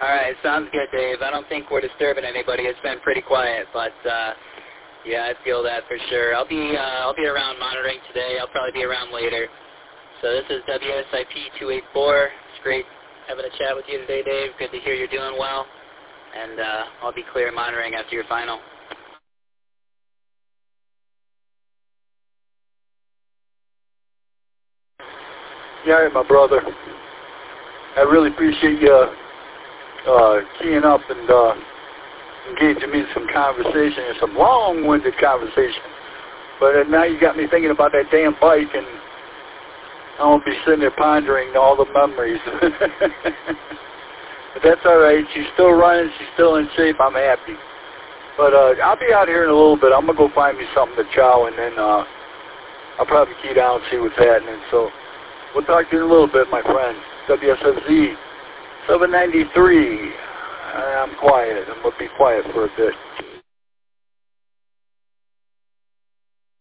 All right, sounds good, Dave. I don't think we're disturbing anybody. It's been pretty quiet, but yeah, I feel that for sure. I'll be around monitoring today. I'll probably be around later. So this is WSIP 284. It's great having a chat with you today, Dave. Good to hear you're doing well. And I'll be clear monitoring after your final. Yeah, all right, my brother. I really appreciate you keying up and engaging me in some conversation, and some long-winded conversation. But now you got me thinking about that damn bike, and I won't be sitting there pondering all the memories. But that's all right. She's still running. She's still in shape. I'm happy. But I'll be out here in a little bit. I'm going to go find me something to chow, and then I'll probably key down and see what's happening. So we'll talk to you in a little bit, my friend. WSFZ 793. I'm quiet. I'm going to be quiet for a bit.